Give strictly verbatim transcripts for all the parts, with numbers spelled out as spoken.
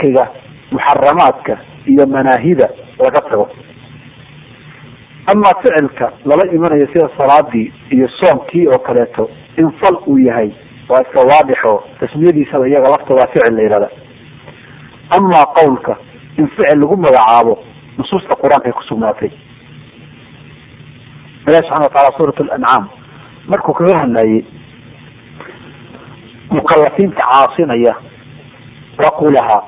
tarkiga muxaramaadka iyo manaahida laga tago. amaa ficilka lala imanayo sida salaadii iyo soomkii oo kaleeto in fal uu yahay waa iska waadixo tasmiyadiisaba iyaga laftooda ficil la yihahda. amaa qawlka in ficil lagu magacaabo nusuusta qur-aanka ay kusugnaatay. ilahi subxana wataala suurat lancaam markuu kaga hadlayay mukalafiinta caasinaya waqulahaa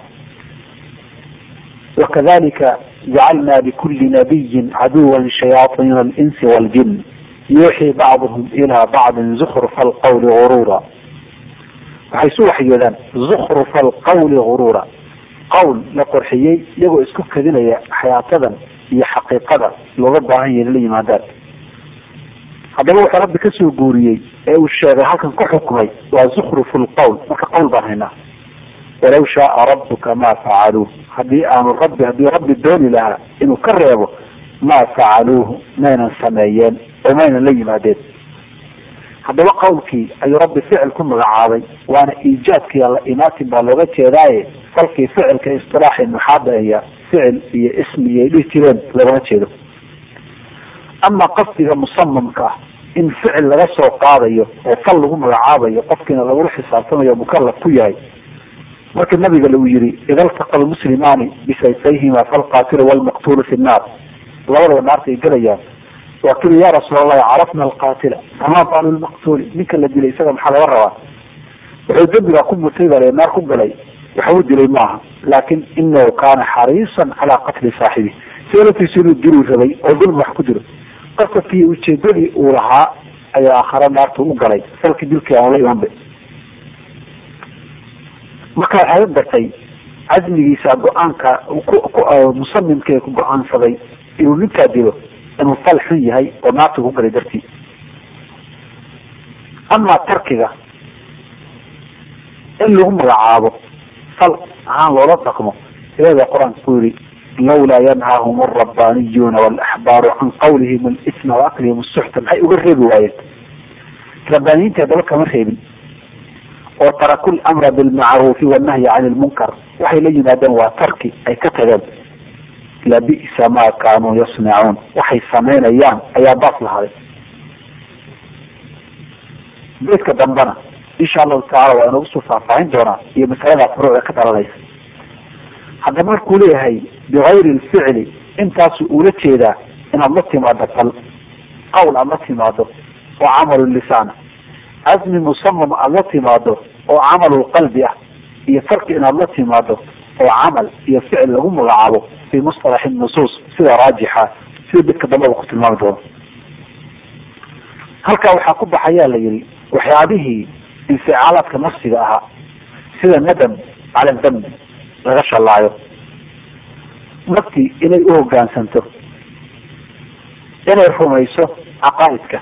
wakadalika jacalna likuli nabiyin caduwan shayaaiina alinsi waljin yuuxii bacduhum ilaa bacdin zukrufa alqawli gurura. waxay isu waxyoodaan zukrufa alqawli gurura, qawl la qorxiyey iyagoo isku kadinaya xayaatadan iyo xaqiiqada looga baahan yahay inla yimaadaan. haddaba wuxuu rabbi kasoo guuriyey ee uu sheegay halkan ku xukmay waa zukrufu lqawl. marka qawl baan haynaa. walaw shaaa rabuka ma facaluuh, hadii aanu rabbi haddii rabbi dooni lahaa inuu ka reebo maa facaluuhu maynan sameeyeen oo maynan la yimaadeen. haddaba qawlkii ayuu rabbi ficil ku magacaabay, waana iijaadkii alla imaatin baa looga jeedaaye falkii ficilka istilaaxi nuxaada aya ficil iyo ismi iyo dhihi jireen lagama jeedo. ama qasdiga musamamka ah in ficil laga soo qaadayo oo fal lagu magacaabayo qofkiina lagula xisaabtamayo mukalaf ku yahay. marka nabiga lagu yihi ida ltaqa lmuslimaani bisayfayhima falqaatilu walmaqtulu fi nnaar, labadaba naarta ay gelayaan. waa kuli ya rasuul allahi carafna alqaatila famaa baalu lmaqtuuli, ninka la dilay isaga maxaa laga rabaa? wuxuu dembigaa ku mutay baa naar ku galay, waxa uu dilay maaha, laakin inahu kaana xariisan calaa qatli saaxibi, seelatiisu inuu diluu rabay oo dulmi wax ku dilo. qasadkii ujeedadii uu lahaa ayaa aakhare naarta u galay, falkii dilkii aan la imanba. marka waxay dartay casmigiisa go-aanka musamimka ku go-aansaday inuu ninkaa dilo inuu fal xun yahay oo naarta ku galay dartii. amaa tarkiga in lagu magacaabo fal ahaan loola dhaqmo, ilahi baa qur-aanka ku yihi lawlaa yanhaahum alrabbaniyuuna walaxbaaru can qawlihim alisma waaklihim asuxta, maxay uga reebi waayeen? rabbaaniyiinta daba kama reebin oo taraku lamra bilmacruufi wannahyi can ilmunkar, waxay la yimaadeen waa tarki ay ka tageen. labisa ma kaanuu yasnacuun, waxay samaynayaan ayaa baas lahaday. beedka dambana insha allahu tacala waa inagu soo faahfaahin doonaa iyo masalada furuuc ee ka dhalanaysa. haddaba markuu leeyahay bigayri lficli, intaasu ula jeedaa inaad la timaado fal, qawl aad la timaado oo camalu lisaana, casmi musamam aad la timaado oo camalu qalbi ah, iyo farki inaad la timaado oo camal iyo ficil lagu magacaabo fi mustalaxi nusuus sida raajixa, sida dadka dambaba ku tilmaami doono. halkaa waxaa ku baxayaa la yihi waxyaabihii inficaalaadka nafsiga ahaa sida nadam cala dambi laga shalaayo, naftii inay u hogaansanto, inay rumayso caqaaidka.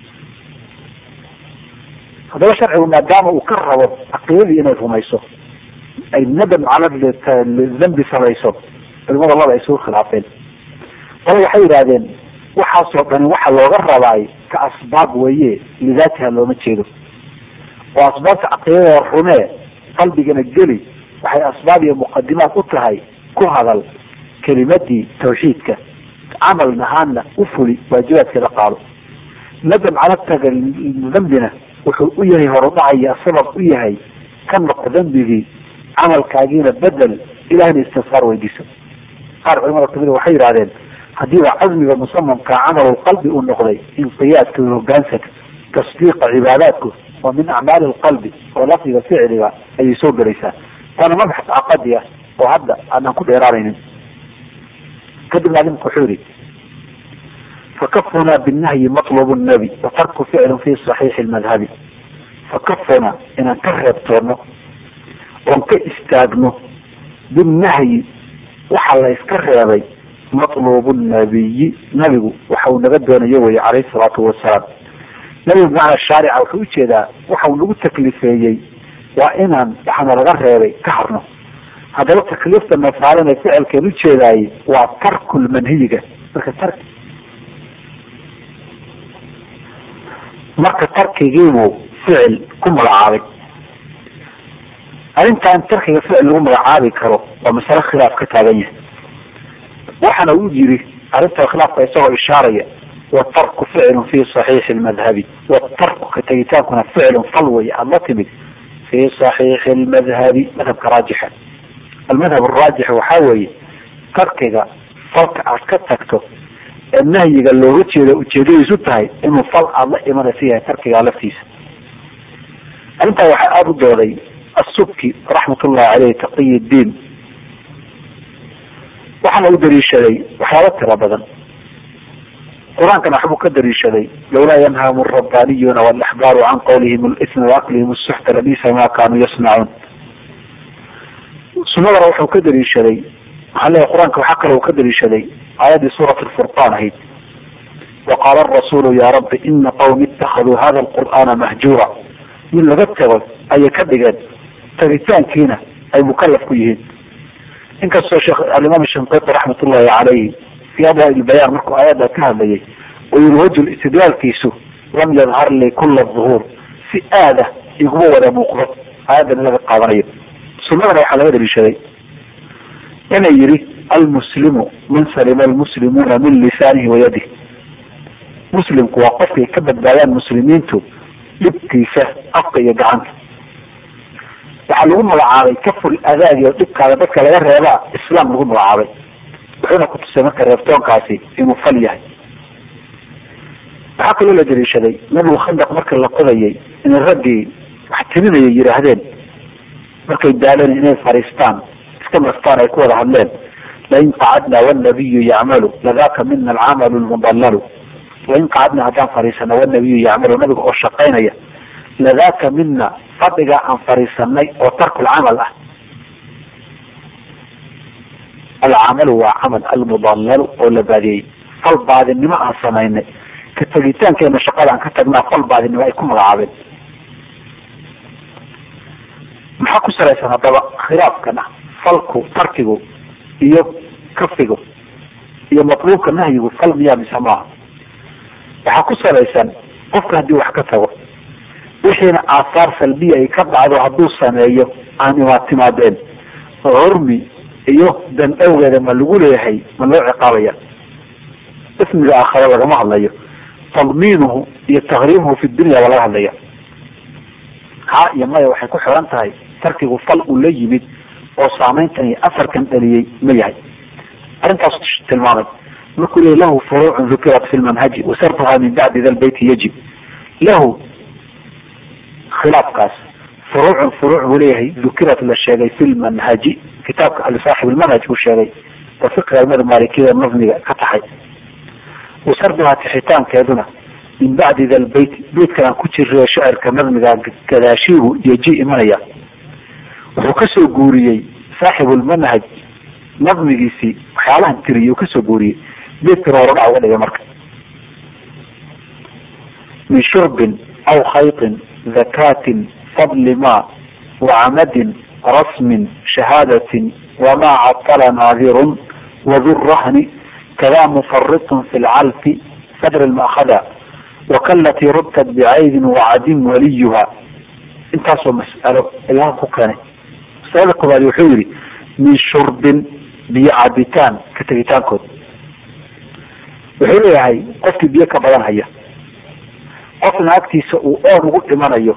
haddaba sharcigu maadaama uu ka rabo caqiidadii inay rumayso, ay nadam cala dambi samayso, culimada laba ay soo khilaafeen. qole waxay yidhahdeen waxaasoo dhani waxa looga rabaay ka asbaab weye, lidaatiha looma jeedo. oo asbaabta caqiidada rumee qalbigana geli waxay asbaab iyo muqadimaad u tahay ku hadal kelimadii tawxiidka, camal nahaanna u fuli waajibaadkeeda qaado. nadam cala taga dambina wuxuu u yahay horudhacaya sabab u yahay ka noqo dambigii, camalkaagiina bedel, ilahna istikfaar weydiiso. qaar culimada kamid waxay yidhahdeen hadii waa casmiga musamamka camal qalbi uu noqday, inqiyaadka hogaansanka tasdiiqa cibaadaadku waa min acmaali lqalbi oo lafdiga ficliga ayay soo gelaysaa. waana mabxas caqadi ah oo hadda aanan ku dheeraanaynin. kadibna adimka wuxuu yihi fakafuna binahyi matlubu nabi watarku ficlin fi saxiixi lmadhabi. fakafuna inaan ka reebtoono oon ka istaagno binahyi waxa la iska reebay matlubu nabiyi, nabigu waxa uu naga doonayo wey calayhi salaatu wasalaam. nabigu bimacna shaarica wuxuu ujeedaa waxa uu nagu taklifeeyey waa inaan waxaana laga reebay ka harno. haddaba takliifta nafaalina ficilkeen ujeedaayey waa tarkul manhiyiga. marka tar marka tarkigiibuu ficil ku magacaabay. arrintan tarkiga ficil lagu magacaabi karo waa masale khilaaf ka taagan yahay. waxaana uu yiri arrinta khilaafka isagoo ishaaraya watarku ficilun fi saxiixi lmadhabi, watarku ka tegitaankuna ficilun fal wey ama timid fi saxiixi lmadhabi madhabka raajixa. almadhab araajix waxaa weeye tarkiga falka aad ka tagto ee nahyiga looga jeedo ujeedadiisu tahay inuu fal aada la imanaysa yahay tarkiga laftiisa. arrintaa waxaa aada u dooday asubki raxmatullahi caleyh taqiy ddiin, waxaana u daliishaday waxyaaba tiro badan. qur-aankana waxbuu ka daliishaday lawlaa yanhaamu rabbaniyuna walaxbaaru can qawlihim lisma waaklihim suxta labisa ma kaanuu yasnacuun. sunadana wuxuu ka daliishaday maxaa leeyahy qur-aanka waxaa kale uu ka daliishaday aayaddii suurat lfurqaan ahayd waqaala arasulu ya rabbi ina qawmi itakaduu hada alqur'aana mahjuura. mid laga tago ayay ka dhigeen, tagitaankiina ay mukalaf ku yihiin. inkastoo sheekh alimaam shinqiti raxmatullahi caleyhi fi adwaa ilbayaan markuu aayadda ka hadlayay oo yiri wajhu istidlaalkiisu lam yadhar li kula duhuur, si aada iguma wada muuqdo aayaddan laga qaadanayo. sunadana waxaa laga daliishaday inay yiri almuslimu man salima almuslimuuna min lisaanihi wayadih. muslimku waa qofkay ka badbaadaan muslimiintu dhibkiisa afka iyo gacanta. waxaa lagu magacaabay kaful adaagi oo dhibkaada dadka laga reebaa islaam lagu magacaabay, wuxuuna kutusay marka reebtoonkaasi inuu fal yahay. waxaa kaloo la daliishaday nabigu khandaq marka la qodayay inay raggii wax tirinayay yidhaahdeen markay daaleen inay fariistaan iska nastaan ay ku wada hadleen lain qacadna wanabiyu yacmalu ladaka mina alcamalu lmudallalu. lain qacadna haddaan fariisana wanabiyu yacmalu, nabiga oo shaqaynaya ladaka mina fadhiga aan fariisanay oo tarku lcamal ah. alcamalu waa camal almudallalu oo la baadiyey, fal baadinimo aan samaynay ka tegitaankeena shaqada aan ka tagnaa fal baadinimo ay ku magacaabeen. maxaa ku salaysan haddaba khilaafkana falku tarkigu iyo kafigu iyo matluubka nahyigu fal miyaa mise maaha? waxaa ku salaysan qofka haddii wax ka tago wixiina aahaar salbiya ay ka dhacdo hadduu sameeyo aan imaa timaadeen curmi iyo dan awgeeda ma lagu leeyahay ma loo ciqaabaya? ismiga aakhare lagama hadlayo, tadmiinuhu iyo takriimuhu fi dunya baa laga hadlaya. ha iyo maya waxay ku xiran tahay tarkigu fal uu la yimid oo saameyntan iyo afarkan dhaliyey ma yahay. arrintaas tilmaamay markuu leeyahy lahu furuucun dukirat fi lmanhaji wasartuha min bacdi da lbeyti yajib lahu. khilaafkaas furuucun furuuc buu leeyahay dukirat la sheegay fi lmanhaji, kitaabka alsaaxib lmanhaj uu sheegay oo fiqiga almada maalikiyada nazmiga ka taxay. wasarduhaa tixitaankeeduna min bacdi da lbeyt, beytkan aan ku jiriyo shacirka nazmiga gadaashiibu yeji imanaya. wuxuu kasoo guuriyey saaxibulmanhaj nazmigiisii waxyaalahan tiriyay uu kasoo guuriyey beydkana horadhac uga dhigay marka min shurbin aw khaytin zakatin fadli ma wacamadin rasmin shahaadatin wamaa catala naadirun wadu rahni kada mufaritun fi lcalfi sadr lmakhada wakalatii rubtat bicaydin wacadim waliyuha. intaasoo mas'alo ilaha ku keenay. masalada koobaad wuxuu yihi min shurbin biyo cabitaan ka tegitaankood. wuxuu leeyahay qofkii biyo ka badan haya, qofna agtiisa uu oon ugu dhimanayo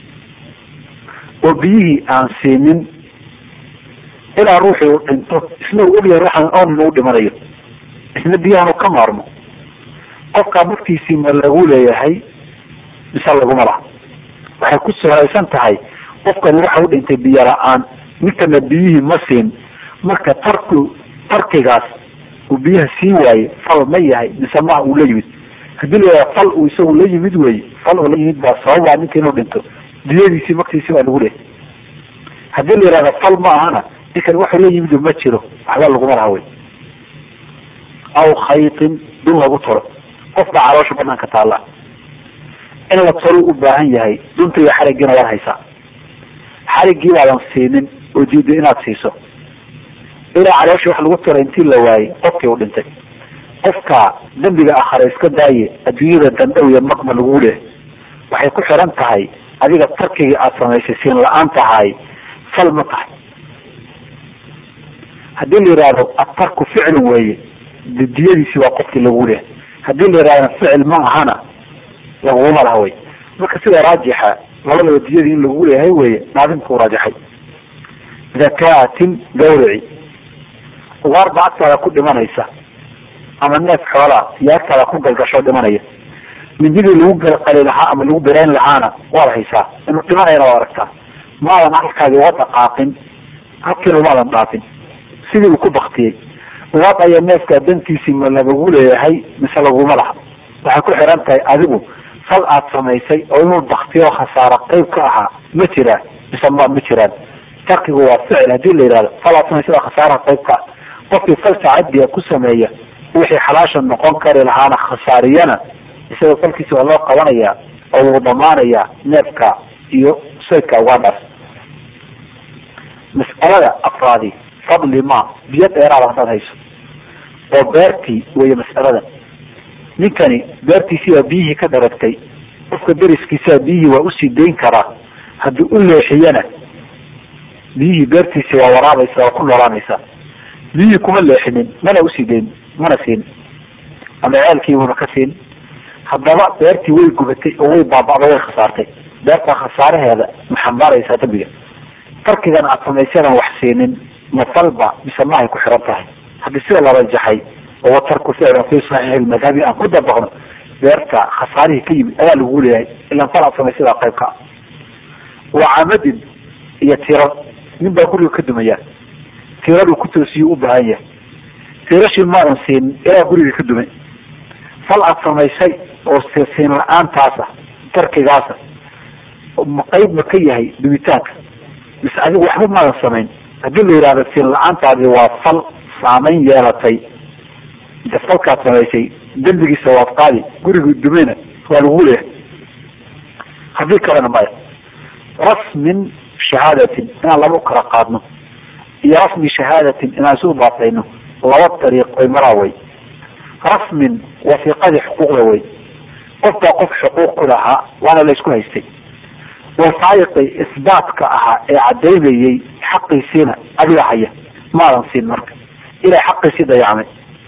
oo biyihii aan siinin ilaa ruuxii uu dhinto, isna uu ogyahay ruuxan oon inuu dhimanayo, isna biyahan uu ka maarmo. qofkaa naftiisii ma lagu leeyahay mise laguma laha? waxay ku salaysan tahay qofkani waxa u dhintay biyo la-aan, ninkana biyihii ma siin, marka tarku tarkigaas uu biyaha siin waaye fal ma yahay mise ma uu la yimid? hadii la yihahdo fal uu isagu la yimid wey, fal uu la yimid baa sababaa ninka inuu dhinto, diyadiisii maktiisii baa lagu leeyahay. hadii la yihahdo fal ma ahana ninkan waxuu la yimid ma jiro, waxba laguma laha wey. aw khaytin dun lagu tolo, qof baa caloosha banaanka taalla in la tolo u baahan yahay, dunta iyo xarigiina waad haysaa, xarigii baadan siinin oo diido inaad siiso ilaa caloosha wax lagu tolay intii la waayey qofkii u dhintay. qofka dambiga akhare iska daaye adduunyada dandhow iyo maqma lagu leehay. waxay ku xiran tahay adiga tarkigii aada samaysay siin la-aan tahay fal ma tahay haddii la yihahdo atarku ficlu weeye diyadiisi waa qofkii lagu leeyahay haddii la yihahdo ficil ma ahana laguma laha wey marka sida raajixa labadaba diyadii in lagu leeyahay weye naadimkuu raajaxay zakaatin gawrici ugaar ba agtaada ku dhimanaysa ama neef xoolaa iyo agtaada ku galgasho dhimanaya mindidii lagu galqali lahaa ama lagu berayn lahaana waad haysaa inuu dhimanayana waa aragtaa maadan halkaagi uga dhaqaaqin halkiina maadan dhaafin sidii uu ku baktiyey ugaad ayaa neefkaa dantiisii ma lagagu leeyahay mise laguma laha waxay ku xiran tahay adigu fal aad samaysay oo inuu baktiyo khasaaro qayb ka ahaa ma jiraa mise ma ma jiraan tarkigu waa ficil hadii la yihahdo fal aad samaysay khasaaraha qayb ka qofkii fal tacadiya ku sameeya wixii xalaasha noqon kari lahaana khasaariyana isagoo falkiisa waa loo qabanayaa oo wuu dhamaanayaa neefka iyo saydka ugaadhaas mas'alada afraadi fadli ma biyo dheeraada hadaad hayso oo beertii weeye mas'aladan ninkani beertiisii baa biyihii ka dharagtay qofka deriskiisa biyihii waa usii dayn karaa haddii u leexiyana biyihii beertiisi waa waraabaysa waa ku noolaanaysa biyihii kuma leexinin mana usii dayn mana siin ama ceelkiibuna ka siin haddaba beertii way gubatay oo way baaba'day way khasaartay beertaa khasaaraheeda ma xambaaraysaa dambiga tarkigan aad samaysadan wax siinin mafalba mise mahay ku xiran tahay haddii sida la rajaxay oo tarku ficlan fi saxiix madhabi aan ku dabaqno beerta khasaarihii ka yimid ayaa lagu leeyahay ilaan fal aad samaysadaa qayb ka waa camadin iyo tiro nin baa guriga ka dumaya tiradu ku toosiyuu u baahan yahay tirashii maadan siin ilaa guriga ka dumay fal aad samaysay oo siin la-aantaasa tarkigaasa qayb ma ka yahay dumitaanka mise adigu waxba maadan samayn haddii la yihahdo siin la-aantaadi waa fal saamayn yeelatay inta falkaad samaysay dembigiisa waad qaadi gurigu dumayna waa lagu leeyahay haddii kalena maya rasmin shahaadatin inaan laba u kala qaadno iyo rasmi shahaadatin inaan isu baafayno laba dariiq oy maraa way rasmin wasiiqadii xuquuqda way qof baa qof xuquuq ku lahaa waana la isku haystay wasaayiqi isbaatka ahaa ee cadaynayay xaqiisiina adiga haya maadan siin marka ilaa xaqiisii dayacmay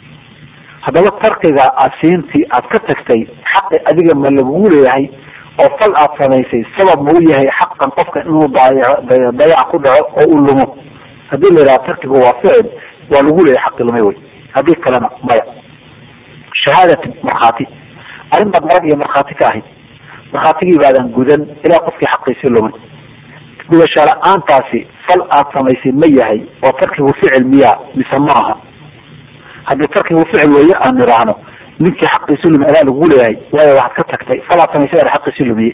haddaba tarkiga aad siintii aad ka tagtay xaqi adiga ma lagugu leeyahay oo fal aad samaysay sabab ma u yahay xaqan qofka inuu dayac ku dhaco oo u lumo haddii la yidhaha tarkigu waa ficil waa lagu leeyahay xaqi lumay wey haddii kalena maya shahaadatin markhaati arrin baad marag iyo markhaati ka ahayd markhaatigii baadan gudan ilaa qofkii xaqiisii lumay gudasho la-aantaasi fal aad samaysay ma yahay oo tarkigu ficil miyaa mise ma aha haddii tarkigu ficil weeye aan nidhaahno ninkii xaqiisi lumi adaa lagu leeyahay waayo waxaad ka tagtay fal aad samaysay ada xaqiisii lumiye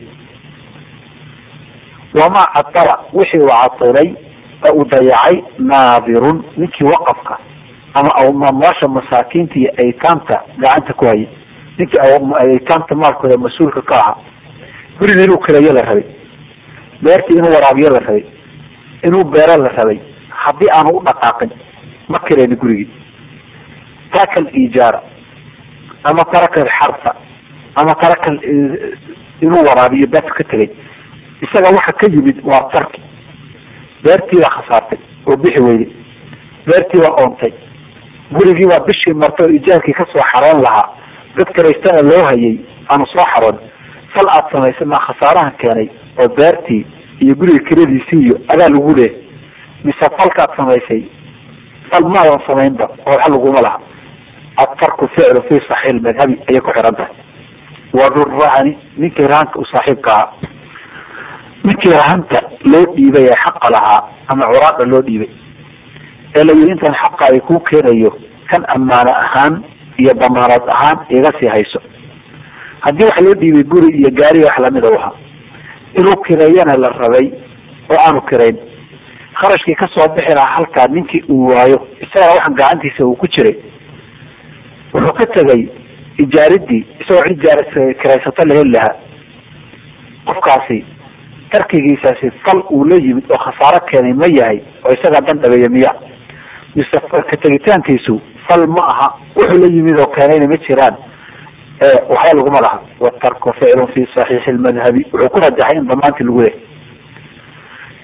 wamaa cadala wixii uu cadilay oo uu dayacay naadirun ninkii waqafka ama amwaasha masaakiinta iyo aytaamta gacanta ku hayay ninkii aytaamta maalkooda mas-uulka ka ahaa guriga inuu kireeyo la rabay beertii inuu waraabiyo la rabay inuu beero la rabay haddii aanu u dhaqaaqin ma kireyni gurigii taraka alijaara ama taraka alxarfa ama taraka inuu waraabiyo beerta ka tegay isaga waxa ka yimid waa tarki beertii baa khasaartay oo bixi weyday beertii waa oontay gurigii waa bishii marto oo ijaarkii kasoo xaroon lahaa dad kalaystana loo hayay aanu soo xaroon fal aad samaysay maa khasaarahan keenay oo beertii iyo guriga kiradiisii iyo adaa lagu leeyahay mise falkaad samaysay fal maadan samaynba oo waxa laguma laha atarku ficlu fi saxiix madhabi ayay ku xiran tahay wadurrahani ninkii rahanta u saaxiibka ahaa ninkii rahanta loo dhiibay ee xaqa lahaa ama curaada loo dhiibay ee la yidhi intan xaqa ay kuu keenayo kan ammaano ahaan iyo damaanad ahaan iga sii hayso haddii wax loo dhiibay guri iyo gaari wax lamida u ahaa inuu kireeyana la rabay oo aanu kirayn kharashkii kasoo bixi lahaa halkaa ninkii uu waayo isagana waxaan gacantiisa uu ku jiray wuxuu ka tegay ijaaridii isagoo cid jaar kiraysato la heli lahaa qofkaasi tarkigiisaasi fal uu la yimid oo khasaaro keenay ma yahay oo isagaa dan dhabeeya miya mise ka tegitaankiisu fal ma aha wuxuu la yimid oo keenayna ma jiraan waxba laguma laha watarku ficlu fi saxiixi lmadhabi wuxuu ku rajaxay in damaantii lagu leehay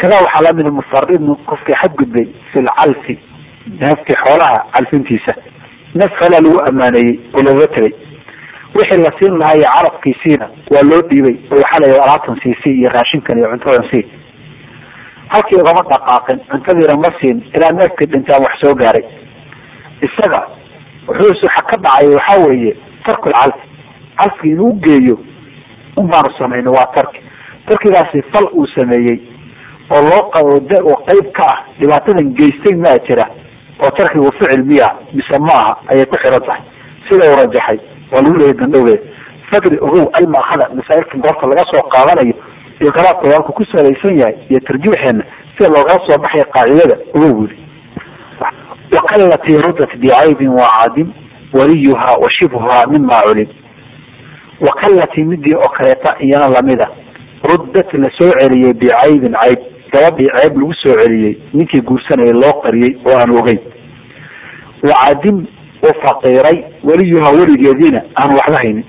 kadaa waxaa lamid mufaridun qofkii xadgudbay fi lcalfi neefkii xoolaha calfintiisa neef kalaa lagu amaaneeyey oo looga tegay wixii la siin lahaa iyo carabkiisiina waa loo dhiibay oo waxaa la alaabtan siisi iyo raashinkan iyo cuntadan sii halkii ugama dhaqaaqin cuntadiina ma siin ilaa neefkii dhintaan wax soo gaaray isaga wuxuu waxa ka dhacay waxaa weeye tarkul calfi calfi inuu geeyo un baanu samayno waa tarki tarkigaasi fal uu sameeyey oo loo qabo oo qayb ka ah dhibaatadan geystay maa jira oo tarkigu ficil miya mise maaha ayay ku xiran tahay sida uu rajaxay waa lagu leeyahay dandhowgeed fadri ogow almaakada masaa'ilka goorta laga soo qaadanayo iyo khilaafka walku ku salaysan yahay iyo tarjiixeena sida loogala soo baxaya qaacidada ogow wuli waqallati ruddat bicaybin wacadim waliyuha wa shibhuha mima culim waqallati midii oo kaleeta iyana lamida ruddat la soo celiyey bicaybin cayb gabadhii ceeb lagu soo celiyey ninkii guursanayay loo qariyey oo aan ogeyn wacadim oo faqiiray waliyuha weligeediina aan waxba haynin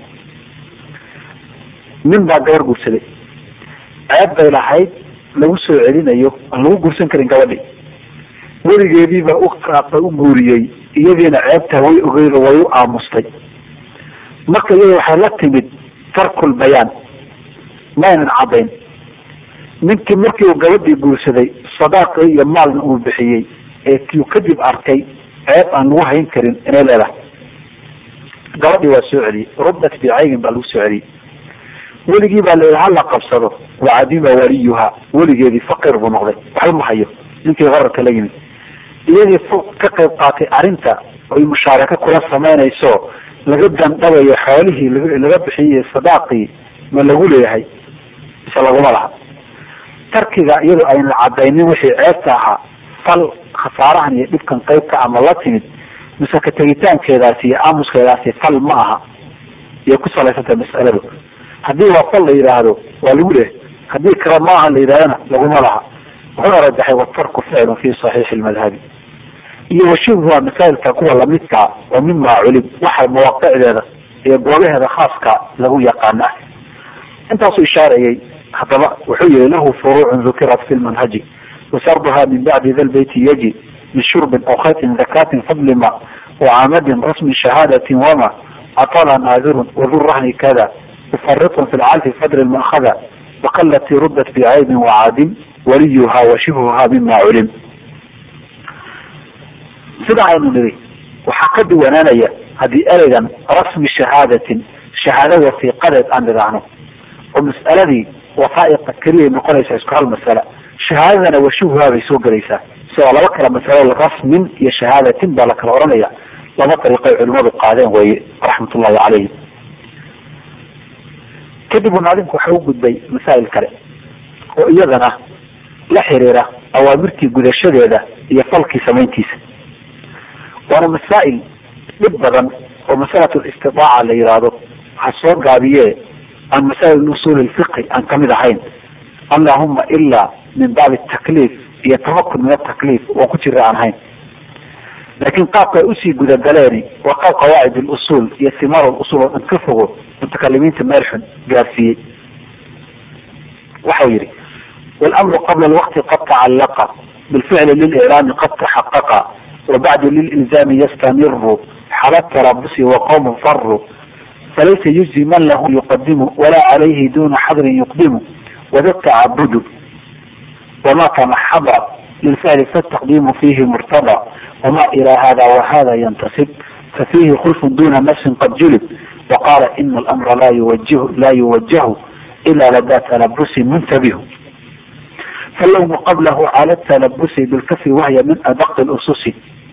nin baa gabar guursaday ceeb bay lahayd lagu soo celinayo aan lagu guursan karin gabadhii weligeediibaa uqaata u guuriyey iyadiina ceebtaa way ogeydo way u aamustay marka iyada waxay la timid tarkul bayaan maynan cadayn ninkii markii uu gabadhii guursaday sadaaqii iyo maalna uu bixiyey ee kiu kadib arkay ceeb aan lagu hayn karin inay leedahay gabadhii waa soo celiyey ruddat bicaybin baa lagu soo celiyey weligii baa la hala qabsado wacadima waliyuha weligeedii faqiir buu noqday waxba ma hayo ninkii qararka la yimid iyadii ka qayb qaatay arrinta oy mushaaraka kula samaynayso laga dandhabayo xoolihii laga bixiyey sadaaqii ma lagu leeyahay mise laguma laha tarkiga iyadoo aynan cadaynin wixii ceebta ahaa fal khasaarahan iyo dhibkan qaybka ama la timid mise ka tegitaankeedaasi iyo aamuskeedaasi fal ma aha iyo ku salaysantay mas'aladu haddii waa fal la yidhaahdo waa lagu leeyahay haddii kale maaha la yidhahdana laguma laha wuxuuna rajaxay watarku ficlun fi saxiixi lmadhabi iyo washibhuha masaa'ilka kuwa lamidkaa oo mima culim waxa mawaaqicdeeda iyo goobaheeda khaaska lagu yaqaana ah intaasuu ishaarayay haddaba wuxuu yihi lahu furuucun dukirat fi lmanhaji wasarduha min bacdi da lbeyti yaji min shurbin aw khaytin zakatin fadlima wacamadin rasmi shahaadatin wama atala naadirun wadu rahni kada mufaritun fi lcalfi fadri lmaakhada waqallati ruddat bicaybin wacadim waliyuha wa shibhuha mima culim sida aynu niri waxaa ka duwanaanaya haddii ereygan rasmi shahaadatin shahaado wasiiqadeed aan idhaahno oo mas'aladii wasaa'iqa keliyay noqonaysaa isku hal masala shahaadadana wa shibhuha bay soo gelaysaa sidoo laba kala masalo rasmin iyo shahaadatin baa la kala oranaya laba dariiqay culimadu qaadeen weeye raxmatullahi caleyhim kadib naadimku waxa u gudbay masaa'il kale oo iyadana la xiriira awaamirtii gudashadeeda iyo falkii samayntiisa waana masaa'il dhib badan oo masalatu istidaaca la yidhaahdo waxa soo gaabiye aan masaa'il usul alfiqhi aan kamid ahayn allahuma ilaa min baabi takliif iyo tamakun min atakliif oo ku jira aan ahayn laakiin qaabka ay usii gudagaleeni waa qaab qawaacid alusul iyo simaar alusul oo dhan ka fogo mutakalimiinta meel xun gaarsiiyey waxau yihi والأمر قبل الوقت قد تعلق بالفعل للإعلان قد تحقق وبعد للإلزام يستمر حال التربص وقوم فروا فليس يجزي من له يقدم ولا عليه دون حظر يقدم وذا التعبد وما تمحض للفعل فالتقديم فيه مرتضى وما إلى هذا وهذا ينتسب ففيه خلف دون مس قد جلب وقال إن الأمر لا يوجه لا يوجه إلا لدى تلبس منتبه فاللوم قبله على التلبس بالكف وهي من أدق الأسس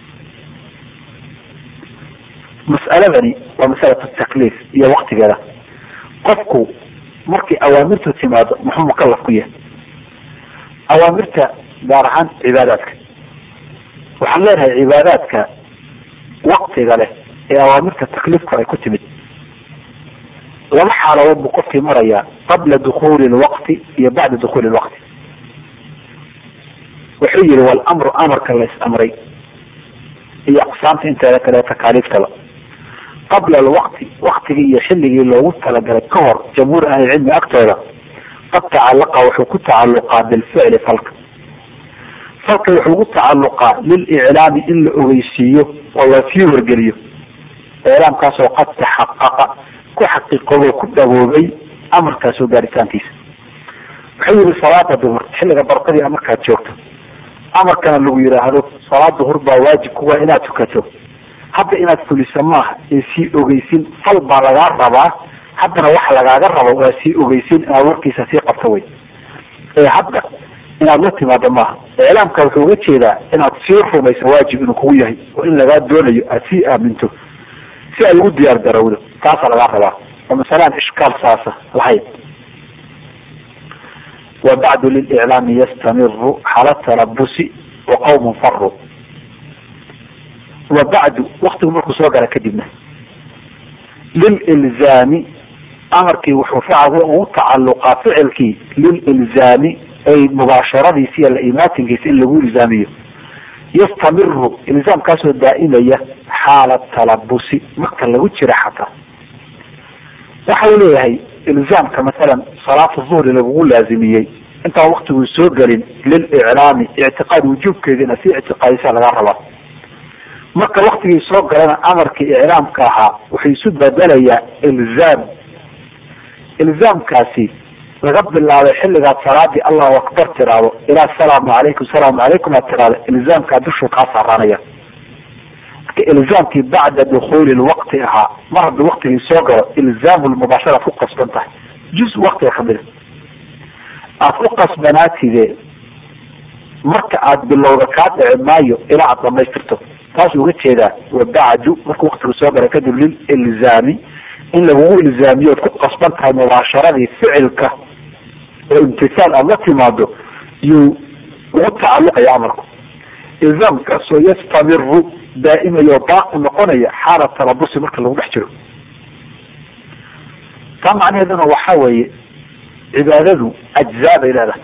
مسألة بني ومسألة التكليف هي وقت جدا قفكو مركي أوامرته تماد محو مكلف كيه أوامرته دارعان عباداتك وحلالها عباداتك وقت جدا هي أوامرته تكليفك أي كتبت لمح على وضع قفك مريا قبل دخول الوقت هي بعد دخول الوقت وحير والأمر أمر كالليس أمري هي أقسامت انت لك لا تكاليف تلا قبل الوقت وقت يحل لو وصل كهر جمهور أهل العلم أكثر قد تعلق وحكو تعلق بالفعل فلك falka wuxuu ku tacalluqaa liliclaami in la ogeysiiyo oo la sii wargeliyo iclaamkaasoo qad taxaqaqa ku xaqiiqoobo ku dhawoobay amarkaasoo gaaritaankiisa. wuxuu yihi salaada duhur xilliga barqadii markaad joogto amarkana lagu yidhaahdo salaad duhur baa waajib kuwa inaad tukato, hadda inaad fuliso maaha ee sii ogeysin fal baa lagaa rabaa, haddana waxa lagaaga rabo waa sii ogeysin inaad warkiisa sii qabto wey, ee hadda inaad la timaado maaha. iclaamka wuxuu uga jeedaa inaad sii rumayso waajib inuu kugu yahay oo in lagaa doonayo aad sii aaminto si ay ugu diyaar garowdo, taasaa lagaa rabaa oo masalaan ishkaal saasa lahayd. وبعد للإعلام يستمر حالة تلبس وقوم فروا. وبعد وقت مركو سوغر كدبنا للإلزام أمرك وحفعه وتعلق فعلك للإلزام أي مباشرة في الإيمات اللي هو إلزامية يستمر إلزام كاسو دائمية حالة تلبس مكتن لو تشرحك وحوليها إلزام كمثلا صلاة الظهر اللي بقول لازمية انت وقت وسوقر للإعلام اعتقاد وجوب كذا في اعتقاد سهل غربة مركا وقت وسوقر انا امرك اعلام كاها وحيسود بدليا إلزام إلزام كاسي لقب الله على حل ذات صلاة الله أكبر تراه إلى السلام عليكم السلام عليكم تراه إلزام كادوش قاصر رانيا إلزام كي بعد دخول الوقت ها مرض وقت يسوق إلزام المباشرة فوق قصبنته جزء وقت يخبره أفوق قصبناتي ذي مركعات باللوركات مايو إلى عطا ما يسترته تاسو وقت هذا وبعد مرك وقت يسوق ركض للإلزامي إلا هو إلزامي وفوق قصبنتها مباشرة ذي فعلك وامتثال الله تماده يو وتعلق يا عمركم إلزام كاسو يستمر دائما يوضاق ونقوني حالة تربص مركز اللي بحجره. طبعا هذا هو حاوي عبادته أجزاء إلى ذلك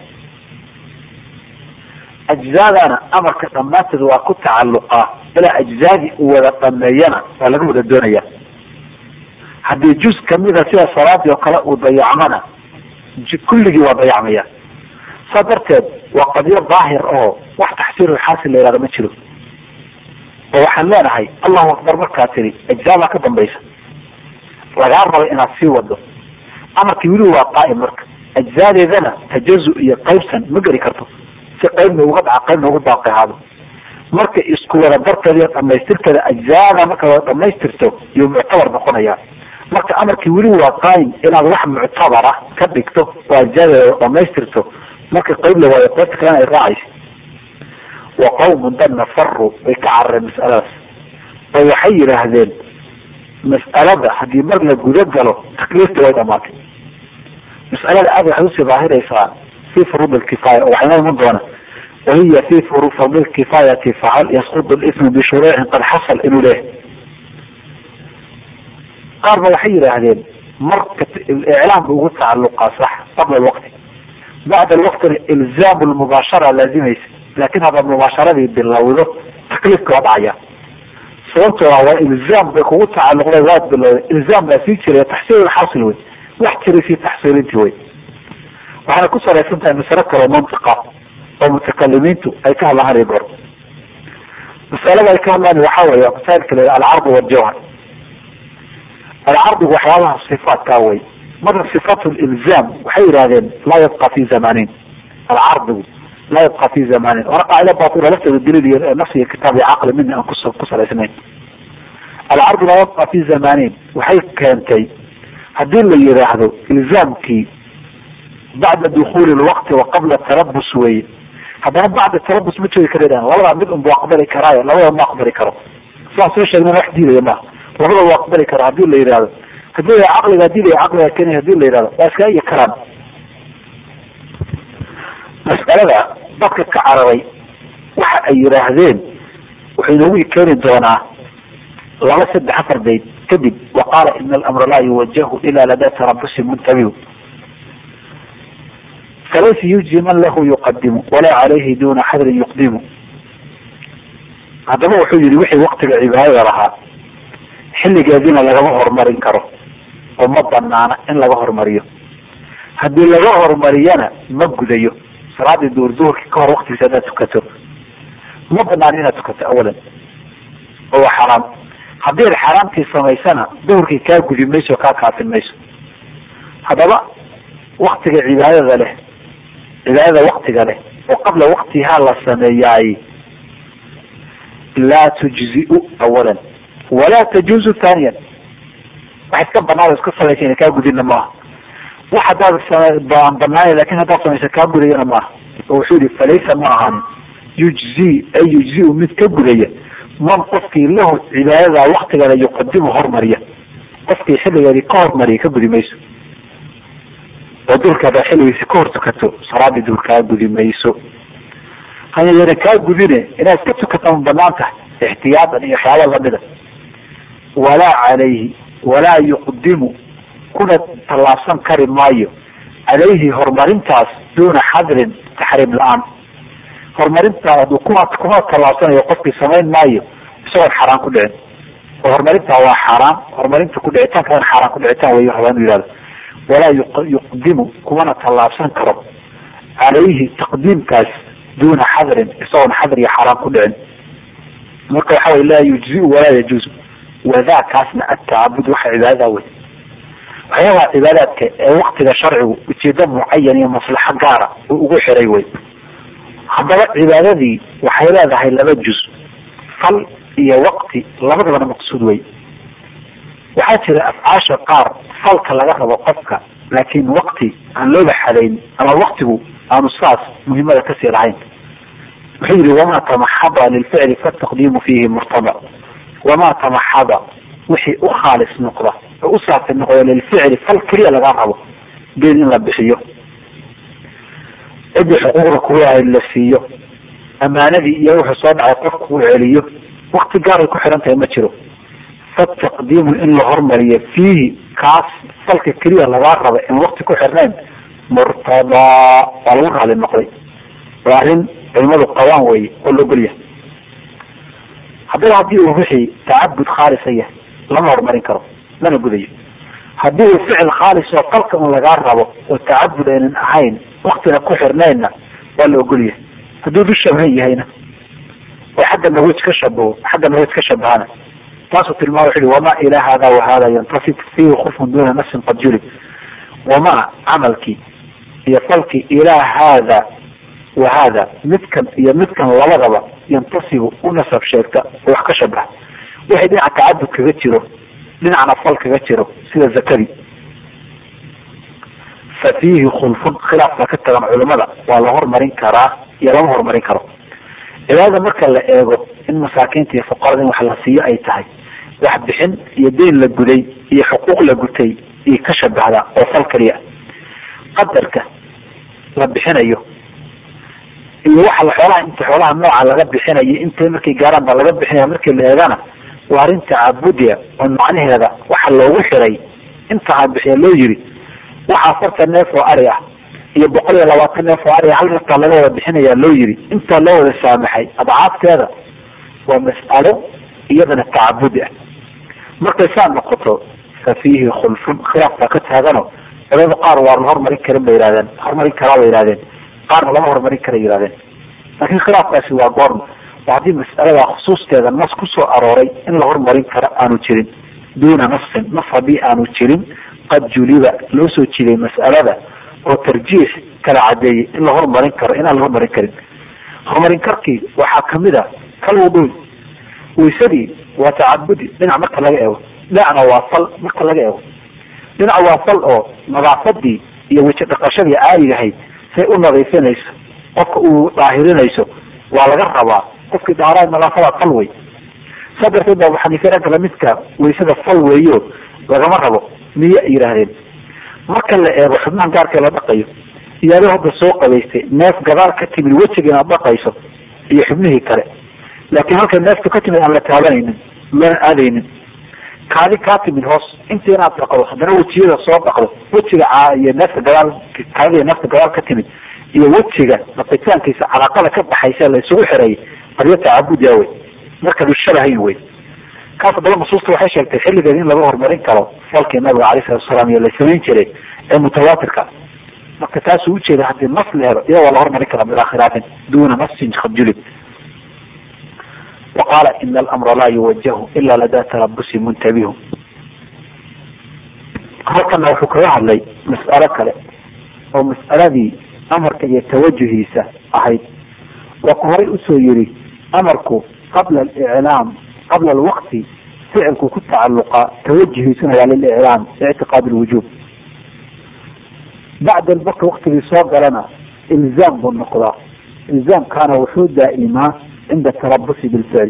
أجزاء أنا أمر كتمات وكنت تعلقا إلى أجزاء ولا طمينا ولا نقول الدنيا حد يجوز كمية فيها صلاة وقراء وضيعمنا كل جوا ضيعمية صدرت وقدير ظاهر أو واحد تحسير الحاصل اللي رغم تشلو وحن لeenahay الله أكبر markaa tiri أجزاء ka dambaysa laga rabo inaad sii wado amarkii wili waa qaa'im marka أجزاءdeedana tajazu iyo qaybsan ma gari karto si qaybna uga dhaca qaybna uga daaqaado marka isku wada darteeda dhamaystirkeeda أجزاءda marka wada dhamaystirto iyo muctabar noqonaya marka amarkii wili waa qaa'im inaad wax muctabara ka dhigto waa أجزاءda dhamaystirto marka qayb la waayo qaybta kale ay raacayso وقوم دنا فروا ويكعر المسألة ويحير هذين مسألة حدي مرنا جدد قالوا تكليفته ويدا ماكي مسألة الآن حدوث ظاهرة يسعى في فروض الكفاية وحنا منظمة وهي في فروض فروض الكفاية فعل يسقط الإثم بشروع قد حصل إنه له قال ويحير هذين مركة الإعلام بوجود تعلقها صح قبل الوقت بعد الوقت الإلزام المباشرة لازم يصير لكن هذا المباشرة باللوضة تكليف وضعية صورته هو إلزام بقوة على الغلات بالإلزام لا فيك تحصيل الحاصل وين واحتري في تحصيل انت وين وحنا كسر يا سنتها مسركة ومنطقة ومتكلمين أي كهلا هاري برضو مسألة أي كهلا وحاول يقتلك العرض والجوهر العرض وحوالها الصفات كاوي مرة صفات الإلزام وحير هذا لا يبقى في زمانين العرض لا يبقى في زمانه ورقع إلى باطولة لست الدليل نفسي كتابي عقل مني أن قصة قصة الاثنين. العرض لا يبقى في زمانين وحي كانتي هدين اللي يراحدو إلزامك بعد دخول الوقت وقبل التربص وي هذا بعد التربص متى كردان والله بدهم بأقبل كراية لا ما أقبل كرا صح سويش من واحد ديله يا ما والله أقبل كرا هدين اللي يراحدو هدين عقل هدين عقل كان هدين اللي يراحدو بس كأي كلام مسألة بقى كعربي waxa ay yiraahdeen waxay ugu keenay doonaa laba saddex afar bayt kadib waqala in al-amr la yuwajjahu ila lada tarabbus muntabih فليس يجي من له يقدم ولا عليه دون حذر يقدم هذا هو حجري وحي وقت العبادة لها حل جادين لغا هرمرين كرو وما ضمنانا ان لغا هرمريو هدي لغا هرمريانا ما غدايو صلاة الدور دور كهر وقت سادة تكتر ma banaan inaad tukato awalan oo waa xaraam. haddii ad xaaraamtii samaysana duhurkii kaa gudi mayso o kaa kaafin mayso. haddaba waktiga cibaadada leh cibaadada waktiga leh oo qabla waktihaa la sameeyaay laa tujziu awalan walaa tajuuzu thaniyan. wax iska banaan iska samaysa ina kaa gudina maaha. wax haddaad banaanay lakin haddaad samaysa kaa gudayana maaha. oo wuxuu yihi falaysa ma ahanin yujzi ay yujziu mid ka gudaya man qofkii lahu cibaadada waktigeeda yuqadimu hormariya. qofkii xilligeedii ka hormariya ka gudi mayso. oo duhurka haddaad xilligiisi ka hor tukato salaadii duhur kaa gudi mayso. hayana kaa gudine inaad iska tukata ma banaan tahay ixtiyaadan iyo waxyaaba lamida. walaa calayhi walaa yuqdimu kuna tallaabsan kari maayo calayhi horumarintaas duuna xadrin taxriim la-aan. horumarintaa aduu kuma kuma tallaabsanayo qofkii samayn maayo isagoon xaaraan ku dhicin. oo horumarintaa waa xaaraan, horumarinta ku dhicitaanka xaaraan ku dhicitaan way rabaa inu yihahdo. walaa yuqdimu kumana tallaabsan karo calayhi taqdiimkaas duuna xadrin isagoon xadr iyo xaaraan ku dhicin. marka waxa way laa yujziu walaa yajuuzu. wadaakaasna atacabud waxa cibaadada wey. waxyaabaha cibaadaadka ee waktiga sharcigu ujeedo mucayan iyo maslaxo gaara uu ugu xiray wey. haddaba cibaadadii waxay leedahay laba juz, fal iyo waqti labadabana maqsuud wey. waxaa jira afcaasha qaar falka laga rabo qofka laakin waqti aan looba xadayn ama waktigu aanu saas muhiimada kasii lahayn. wuxuu yihi wamaa tamaxada lilficli fataqdiimu fiihi murtabac. wamaa tamaxada wixii u khaalis noqda oo u saafi noqda lilficli fal keliya laga rabo geed in la bixiyo, cidii xuquuqda kuwa la siiyo, amaanadii iyo wuxuu soo dhacay qofku uu celiyo, wakti gaaray ku xiran tahay ma jiro. fataqdiimu in la hormariyo fiihi kaas falka keliya lagaa raba in wakti ku xirnayn murtadaa waa lagu raali noqday. waa arrin culimadu qabaan wey oo la ogol yahay. haddaba haddii uu wixii tacabud khaalisa yahay lama horumarin karo mana gudayo. haddii uu ficil khaalis oo falka un lagaa rabo oo tacabud aynan ahayn waktina ku xirnaynna waa la ogol yahay. hadduu du shabahan yahayna oo xaggana wej ka shabaho xaggana wej ka shabahana taasuu tilmaama wuxu uhi wamaa ilaa hada wahada yantasib fiihi khufun duna nafsin qad julib. wamaa camalkii iyo falkii ilaa haada wahada midkan iyo midkan labadaba yantasibu u nasab sheegta oo wax ka shabaha. waxay dhinaca tacabud kaga jiro dhinacna fal kaga jiro sida zakadii. fa fiihi khulfun khilaaf baa ka tagan culimada waa la hormarin karaa iyo lama horumarin karo. cibaadada marka la eego in masaakiinta iyo fuqarada in wax la siiyo ay tahay wax bixin iyo deyn la guday iyo xuquuq la gutay iyo ka shabahda oo fal kaliya. qadarka la bixinayo iyo waxa la xoolaha inta xoolaha nooca laga bixinayo intay markay gaaraan baa laga bixinaya markii la eegana waa arrin tacabudiya oo macnaheeda waxa loogu xiray intaa bixiya loo yiri waxa afartan neef oo ari ah iyo boqol iyo labaatan neef oo ari hal markaa laga wada bixinaya loo yiri inta loo wada saamaxay adcaafteeda waa mas'alo iyadana tacabudi ah. markay saa noqoto fa fiihi khulfun khilaaf baa ka taagano culimada qaar waa la hormarin karin bay yihahdeen horumarin karaa bay yihahdeen qaarna lama horumarin kara yihahdeen. laakin khilaafkaasi waa goorma waa haddii mas'alada khusuusteeda nas kusoo arooray in la horumarin karo aanu jirin duuna nafsin nas haddii aanu jirin qad juliba loo soo jiday mas'alada oo tarjiix kala cadeeyey in la horumarin karo inaan la horumarin karin. horumarin karkii waxaa kamid a kal wuduy. waysadii waa tacabudi dhinac marka laga eego, dhinacna waa fal marka laga eego. dhinac waa fal oo nadaafadii iyo weji dhaqashadii caadigahayd say u nadiifinayso qofka uu daahirinayso waa laga rabaa. qofkii daahiraad nadaafada fal wey. saa darteed ba xaniife ragga midka waysada fal weeyo lagama rabo niye ay yidhaahdeen. marka la eego xubnahan gaarka la dhaqayo iyaado hadda soo qabaystay neef gadaal ka timid wejiga inaad dhaqayso iyo xubnihii kale, laakiin halka neefta ka timid aan la taabanaynin lana aadaynin. kaadi kaa timid hoos inta inaad dhaqdo haddana wejiyada soo dhaqdo wejiga iyo neefta gadaal kaadi neefta gadaal ka timid iyo wejiga dhaqitaankiisa calaaqada ka baxaysa la isugu xireeyay qadiya tacabudiya wey marka dushabahayn wey. kaas haddaba nusuusta waxay sheegtay xilligeed in laga horumarin karo falkii nabiga alayh salatu wasalaam iyo la samayn jiray ee mutawaatirka. marka taasuu ujeeda haddii nas la helo iyada waa la horumarin karaa bilaa khilaafin duuna nafsin qad julib. وقال إن الأمر لا يوجه إلا لدى تلبس منتبه. halkan wuxuu kaga hadlay mas'alo kale oo mas'aladii amarka iyo tawajuhiisa ahayd. waa ku horay usoo yiri amarku qabla al-i'laam qabla al-waqti ficilku ku tacalluqa tawajuhiisuna waa lil-i'laam i'tiqaad al-wujub. بعد الوقت وقت اللي صار لنا إلزام بالنقضاء. إلزام كان وحود دائما عند التربص بالفعل.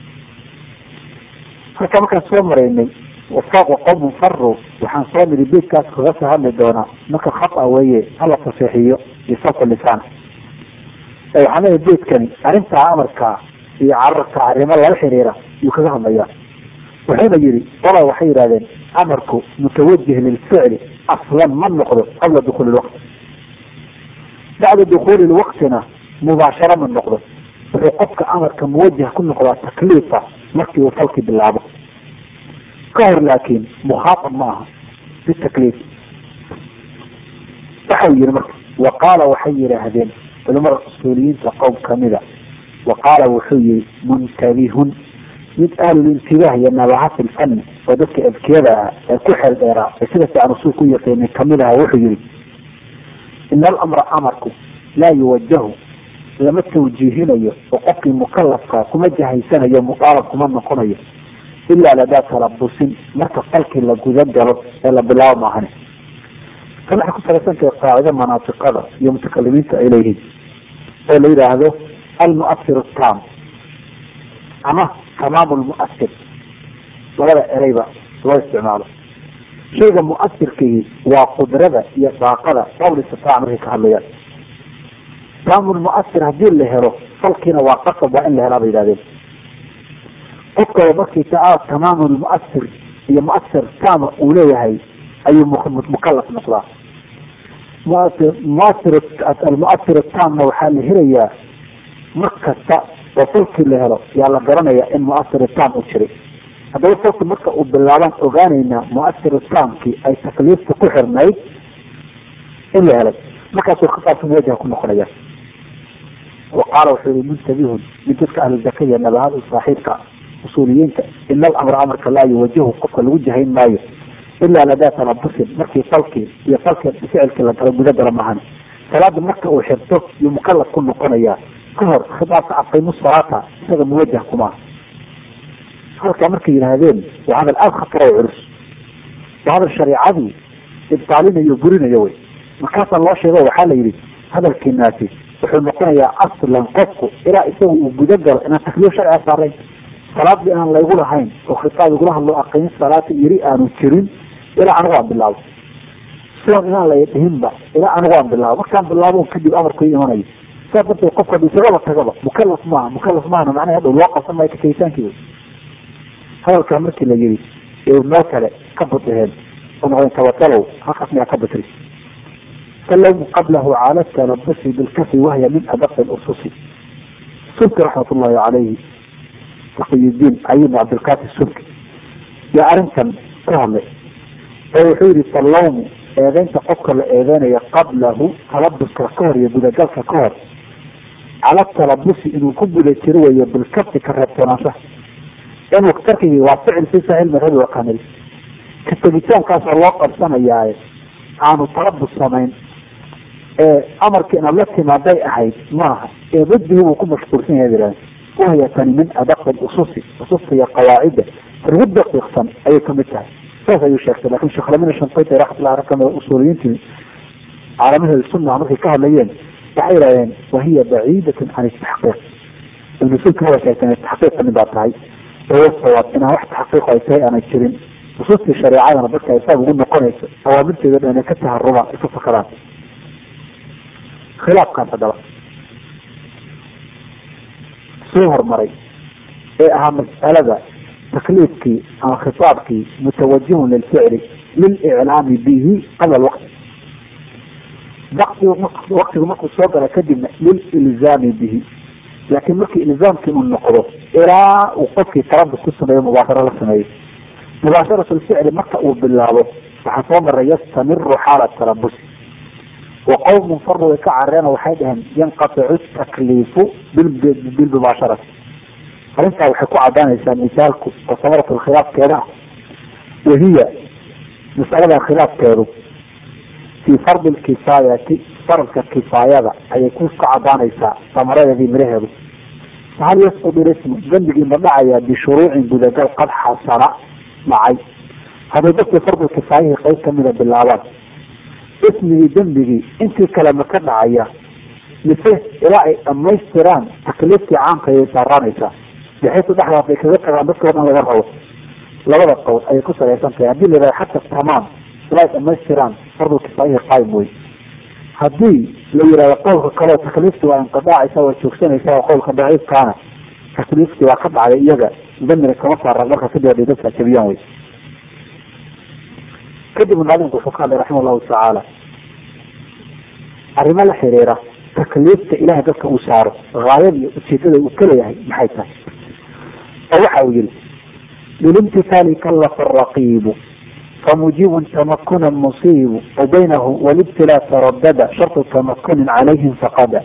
فكما كان صومر إني وفاق وقوم فروا وحان صومر البيت كاس خغسها من دونا نكا خطأ ويه هلا تصحيحيه يصف اللسان. أي حنا البيت كان أنت عامرك يعرك عريم الله الحريرة يكذهم إياه. وحين يجري طلع وحير هذا أمرك متوجه للفعل أصلا ما النقض قبل دخول الوقت. بعد دخول الوقتنا مباشرة من النقض وحقوقك أمرك موجه كل نقض تكليفة مكي وفلكي باللعبة كهر لكن مخاطب معها بالتكليف. تحير مكي وقال وحير هذين الأمر الأصوليين كقوم كاملة. وقال وحير منتبه يتقال الانتباه ينبعات الفن ودك الكيرة الكحر ديرا بسيدة عن رسول كوية فإن يكملها وحيري إن الأمر أمركم لا يوجهه لما توجيهين وقف المكلف كمجه يسنة يوم مقارب كمان نقنية إلا لدى تلبس ما تفلك إلا جزد إلا بلاو معهنه. فنحن كنت رسلت القاعدة مناطق هذا يوم تكلمين إليه إليه هذا المؤثر التام أما تمام المؤثر ولا قريبة ولا استعماله. شيء مؤثر كيه وقدرة يساقله قول استطاع منه كهاليات. تمام المؤثر هدي اللي هرو فلكنا وقصب وإن له رابي ذلك. قلت وبكي تعال تمام المؤثر هي مؤثر تام أوليه هي أي مكلف نقضاه. مؤثر مؤثر المؤثر التام وحال هريا مكة وفلك اللي هرو يلا قرنيا إن مؤثر التام أشري. هذا وصلت مكة وباللعبان أغانينا مؤثر التام في أي تكليف تكحر ميت إلا هلك مكة الخطأ في وجهه كل خليا. وقالوا في المنتبهون من تلك أهل الزكية أن هذا الصحيح أصوليين إن الأمر أمرك لا يوجهه قفل الوجهين مايه إلا لدى تربص مكي فلكي يفلك بفعل كلا تربص معنا. ثلاث مكة وحبته يمكلف كل قنيا كهر خطأ أقيموا الصلاة هذا موجه كمان. هذا كأمرك هذين وهذا الآن خطر وعرس وهذا الشريعة دي إبطالين يجبرين يوي مكاسا الله شيء وحالة يريد هذا الكناتي وحلمقنا يا أصلا قفقه إلى إسوه وبدقر إنها تكليف شرعي صارين صلاة بأن الله يقولها هين وخطاب يقولها الله أقيم الصلاة يريد أن يكرين إلى أنواع بالله سواء إن الله يتهم بقى إلى أنواع بالله وكان بالله ممكن يبقى أمر كي يمني سابت القفة بسبب تقبل مكلف معه مكلف معنا معنى هذا الواقع ثم يتكيسان كده. هذا الكامرك اللي يريد الماكلة كبط هين ونغين توتلوا حقق مع كبتري فلو قبله على التلبس بالكف وهي من أدق الأصوص. سلك رحمة الله عليه تقي الدين عيين عبد القادر السلك يا أرنكم كهمة ويحيري صلوم إذن تقفك الإذان قبله تلبس كهر يبدأ جلس كهر على التلبس إنه كبه لتروي بالكف كرهبتناشه إنه اكتركه وفعل في سهل مغير وقامل كتبتان كاس الله قرصان إياه عن التلبس صمين أمر كأن التي ما ضيء أحيد معها ضده وكم مشكورسين هذه الآن وهي ثاني من أدق الأصوصي أصوصي قواعده الودة يقسم أي كمتها سوف يشكل لكن شيخ لمن الشنطيطي راحت لها رقم الأصوليين على مثل السنة عمرك كهليين وحيرين وهي بعيدة عن التحقيق. النسول كهوة كان التحقيق من بعضها وهو الصواب إنها واحد تحقيق ويساي أنا الشرين وصوصي الشريعة أنا بك يساب وقلنا قنيس أوامرتي بأن أنا كتها الربع الفقرات خلاف كان هذا صهر مري ايه اهم مسألة تكليفك او خطابك متوجه للفعل للإعلام به قبل الوقت وقت وقت المقصود صدر كدم للإلزام به لكن مكي إلزامك من نقضه إلى وقفك تربص كسنة مباشرة لسنة مباشرة الفعل مكة بالله فحصوم الرئيس تمر حالة تربص وقوم فروا كعرين وحيدهم ينقطع التكليف بالمباشرة arrintaa waxay ku cadaanaysaa misaalku oo samaratu khilaafkeeda ah wahiya mas'alada khilaafkeedu fii fardi lkifaayati faradka kifaayada ayay ku ka cadaanaysaa samaradeedii miraheedu hal yasqudu lismu dembigii ma dhacayaa bishuruucin gudagal qad xasana dhacay hadday dadkii fardu kifaayihii qayb kamida bilaabaan ismigii dembigii intii kale ma ka dhacaya mise ilaa ay dhamaystiraan takliiftii caamka ayay saaraanaysaa bixaytu dhexdaas ay kaga tagaan dadka o dhan laga rabo labada qowl ayay ku salaysan tahay haddii la yidhaha xata tamaam ilaa ay dhamaystiraan fardu kifaayihii qaayim wey haddii la yidhahdo qowlka kaleo takliiftii waa inqidaacaysa waa joogsanaysa oo qowlka daciifkaana takliiftii waa ka dhacday iyaga dambina kama saaraan marka kadib aday dadka jabiyaan wey kadib mualinku wuxuu ka hadlay raxima allahu tacaala arrimo la xiriira takliifta ilahay dadka uu saaro haayada iyo ujeedada uu kaleeyahay maxay tahay oo waxa uu yihi lilimtithaali kallafa raqiibu famujibun tamakunan musiibu o baynahu walibtilaa taradada shartu tamakunin calayhim faqada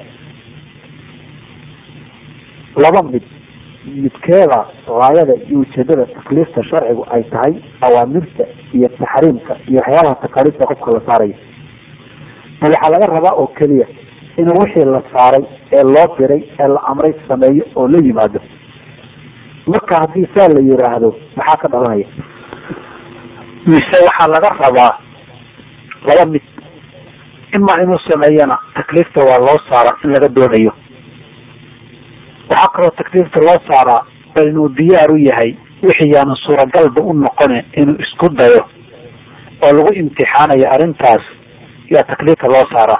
laba mid midkeeda haayada iyo ujeedada takliifta sharcigu ay tahay awaamirta iyo taxriimka iyo waxyaabaha takaaliifta qofka la saarayo ma waxaa laga rabaa oo keliya inuu wixii la saaray ee loo diray ee la amray sameeyo oo la yimaado marka haddii saa la yiraahdo maxaa ka dhalanaya mise waxaa laga rabaa laba mid imaa inuu sameeyana takliifta waa loo saara in laga doonayo waxaa kaloo takliifta loo saaraa bal inuu diyaar u yahay wixii yaanu suuragalba u noqone inuu isku dayo oo lagu imtixaanayo arrintaas yaa takliifta loo saaraa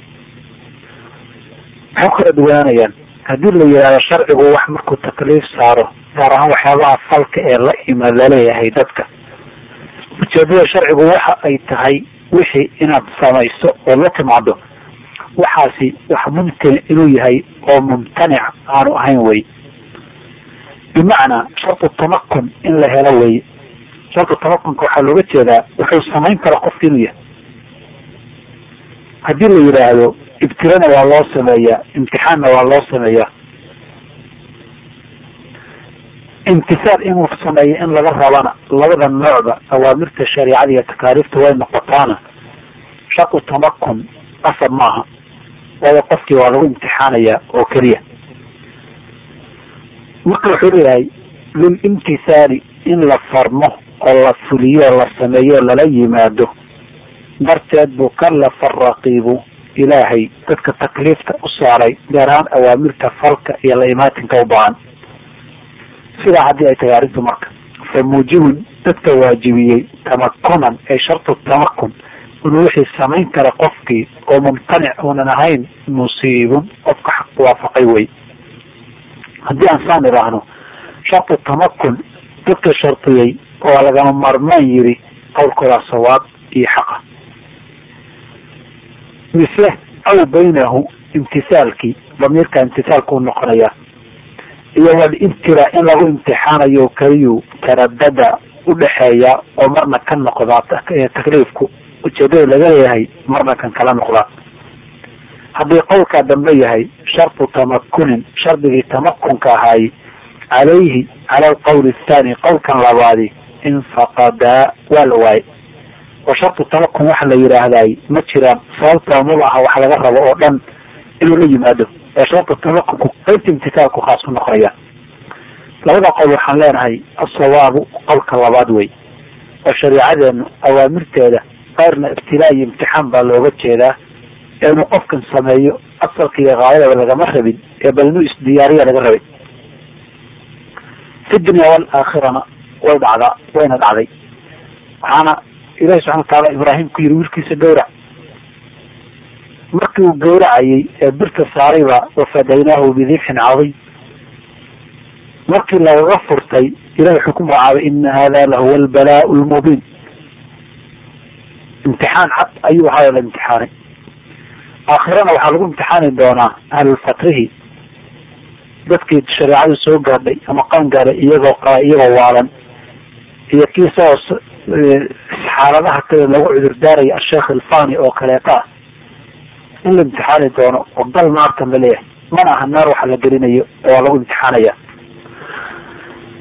maxay ku kala duwanaanayaan haddii la yidhahdo sharcigu wax markuu takliif saaro gaar ahaan waxyaabaha falka ee la ima laleeyahay dadka ujeedada sharcigu waxa ay tahay wixii inaad samayso oo la timaado waxaasi wax mumkin inuu yahay oo mumtanic aanu ahayn wey bimacnaa shartu tamakun in la helo wey shartu tamakunka waxaa looga jeedaa wuxuu samayn kara qofka inuu yahay haddii la yidhaahdo ibtilana waa loo sameeyaa imtixaanna waa loo sameeyaa imtisaal inuu sameeyo in laga rabana labada noocba awaamirta shariicada iyo takaaliifta way noqotaana shartu tamakun asab maaha waayo qofkii waa lagu imtixaanayaa oo keliya marka wuxuu leeyahay lilimtisaali in la farmo oo la fuliyo la sameeyo lala yimaado darteed buu kallafa raqiibu ilaahay dadka takliifta u saaray gaar ahaan awaamirta falka iyo la imaatinka u baahan sidaa haddii ay tahay arrintu marka fa muujibun dadka waajibiyey tamakunan ay shartu tamakun inuu wixii samayn kara qofkii oo mumtanic uunan ahayn musiibun qofka xaq waafaqay wey haddii aan saan idhaahno shartu tamakun dadka shartiyey oo lagama maarmaan yiri qowlkooda sawaab iyo xaqa mise aw baynahu imtisaalkii damiirka imtisaalku u noqonaya iyo walibtilaa in lagu imtixaanayo keliyu taradada udhaxeeya oo marna ka noqdaa takliifku ujeedada laga leeyahay marna kan kala noqdaa haddii qowlkaa dambe yahay shartu tamakunin shardigii tamakunka ahaay calayhi cala alqowl athani qowlkan labaadi infaqadaa waa la waayay oo shartu tamakun waxa la yidhaahday ma jiraan sababtaa maba aha wax laga rabo oo dhan inuu la yimaado ee shartu tamakunku qaybta imtisaalku khaas ku noqonaya labada qowl waxaan leenahay asawaabu qowlka labaad wey oo shariicadeenu awaamirteeda qayrna ibtilaa iyo imtixaan baa looga jeedaa ee inuu qofkan sameeyo asalka iyo haayadaba lagama rabin ee bal inuu isdiyaariya laga rabay fi dunya waalaakhirana way dhacdaa wayna dhacday waxaana ilahi subxana wataala ibraahim ku yiri wiilkiisa gawrac markii uu gawracayay ee birta saarayba wafadaynaahu bidibxin cadiim markii lagaga furtay ilahi wuxuu ku magacaabay ina hada lahuwa albalaau lmubiin imtixaan cad ayuu ahaa la imtixaanay aakhirana waxaa lagu imtixaani doonaa ahlulfatrihi dadkii shareecadu soo gaadhay ama qaan gaaray iyagoo iyagoo waalan iyo kii sao xaaladaha kale lagu cudur daaraya asheekh alfani oo kaleeta ah in la imtixaani doono oo dal naartan la leeyahay mana aha naar waxa la gelinayo waa lagu imtixaanaya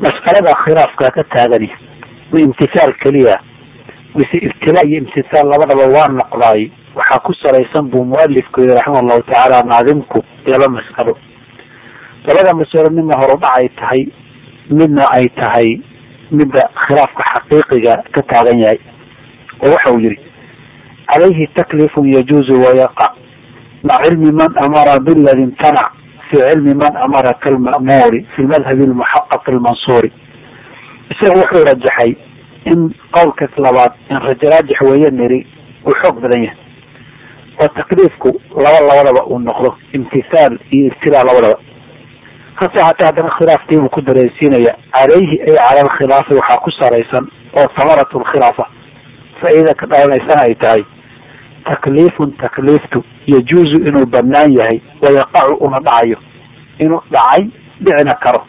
mas'alada khilaafka ka taagani wa imtisaal keliya mise ibtilaa iyo imtisaal labadaba waa noqdaay waxaa ku salaysan buu mualifku yiri raximah allahu tacaala naadimku laba mas'alo labada mas'alo midna horudhac ay tahay midna ay tahay midda khilaafka xaqiiqiga ka taagan yahay oo waxa uu yiri calayhi taklifun yajuuzu wayaqa maca cilmi man amara biladi imtanac fi cilmi man amara kalma'muuri fi lmadhabi almuxaqaq almansuuri isaga wuxuu rajaxay in qowlkas labaad in rajaajix weeye niri uu xoog badan yahay oo takliifku laba labadaba uu noqdo imtisaal iyo ibtilaa labadaba hase hataa haddana khilaafkiibuu ku dareensiinaya calayhi ay cala alkhilaafi waxaa ku saraysan oo samaratu lkhilaafa faa-iida ka dhalanaysana ay tahay takliifun takliiftu yajuuzu inuu banaan yahay wayaqacu una dhacayo inuu dhacay dhicina karo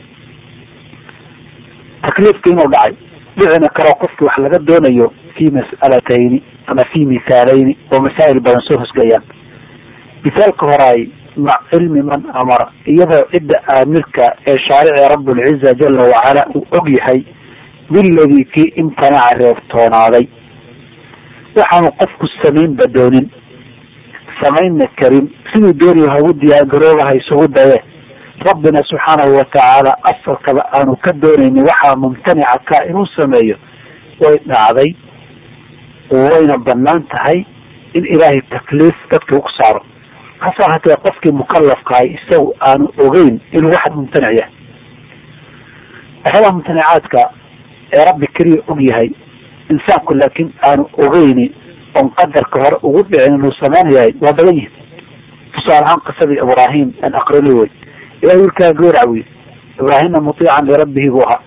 takliifku inuu dhacay dhicina karo qofki wax laga doonayo fi mas'alatayni ama fi misaalayni oo masaa'il badan soo hosgayaan misaalka horaay mac cilmi man amara iyadoo cidda aamirka ee shaarici rablciza jala wacala uu og yahay biladii kii imtanaca reebtoonaaday waxaanu qofku samaynba doonin samaynna karin siduu dooniyo hagu diyaargaroobaha isugu daye rabbina subxaanahu watacaala asalkaba aanu ka doonaynin waxaa mumtanica ka inuu sameeyo way dhacday wayna banaan tahay in ilaahay takliif dadkii ku saaro hase hatee qofkii mukalafkahay isagu aanu ogeyn inuu waxad mumtanic yahay waxyaalaha mumtanicaadka ee rabbi keliya og yahay insaanku laakiin aanu ogeyni oon qadarka hore ugu dhicin inuu samaynayahay waa badan yihin tusaale ahaan qisadii ibraahim an aqrili wey ilahay wilkaa gawrac wy ibraahimna mutiican lirabbihi buu ahaa